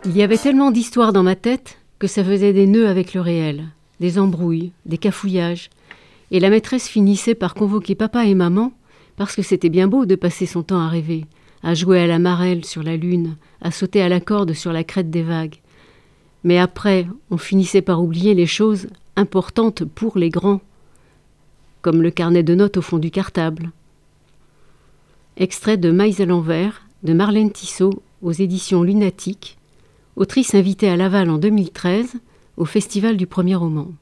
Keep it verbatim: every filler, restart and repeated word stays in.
Il y avait tellement d'histoires dans ma tête que ça faisait des nœuds avec le réel, des embrouilles, des cafouillages, et la maîtresse finissait par convoquer papa et maman, parce que c'était bien beau de passer son temps à rêver, à jouer à la marelle sur la lune, à sauter à la corde sur la crête des vagues. Mais après, on finissait par oublier les choses importantes pour les grands, comme le carnet de notes au fond du cartable. Extrait de Maïs à l'envers, de Marlène Tissot, aux éditions Lunatique, autrice invitée à Laval en deux mille treize, au Festival du premier roman.